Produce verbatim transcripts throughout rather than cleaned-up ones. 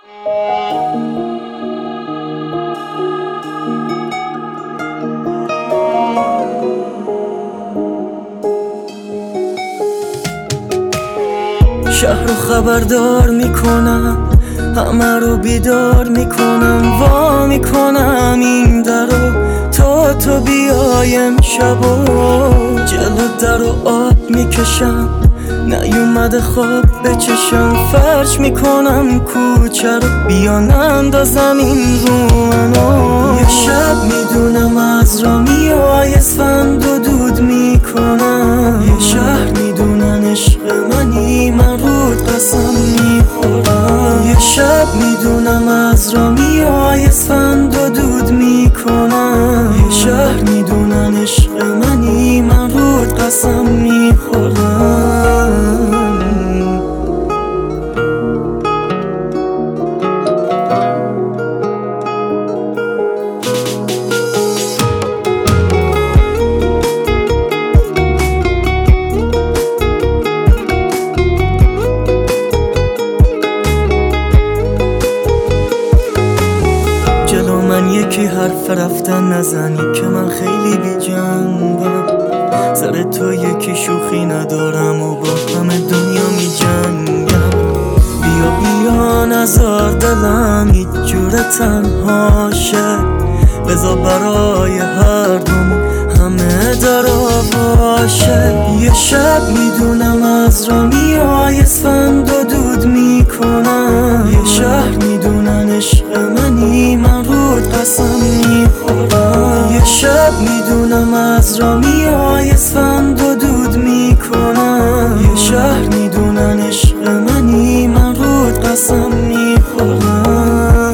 شهر رو خبردار میکنم، همه رو بیدار میکنم، وا میکنم این در رو تا تو بیایم شبا. جلو در رو آب میکشم، نیومده خواب بچشم، فرش میکنم کوچه رو، بیا نندازم این رو منو. یه شب میدونم از را میای اسفند و دود میکنم، یه شهر میدونن عشق منی، من رود قسم میخورم. یه شب میدونم از را میای اسفند و دود میکنم، یه شهر میدونن عشق منی، من رود قسم میخورم. من یکی حرف رفتن نزنی که من خیلی بی جنبم، سر تو یکی شوخی ندارم و با همه دنیا می جنگم. بیا بیا نزار دلم هیچ جور تنهاشه، بذار برای هر دوم همه درا باشه. یه شب میدونم از را میای اسفند و دود میکنم، یه شهر میدونن عشق منی، من رود قسم میخورم. یه شب میدونم از را میای اسفند و دود میکنم، یه شهر میدونن عشق منی، من رود قسم میخورم.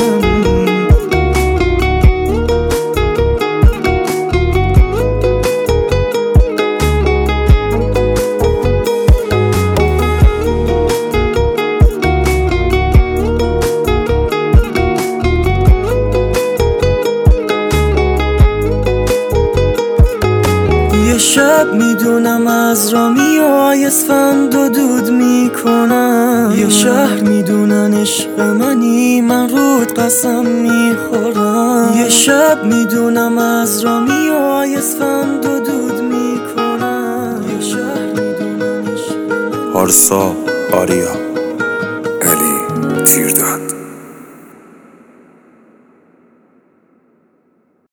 یه شب میدونم از را میای اسفند و دود میکنم، یه شهر میدونن عشق منی، من رود قسم میخورم. یه شب میدونم از را میای اسفند و دود میکنم، یه شهر میدونن عشق منی. پارسا آریا علی تیردان.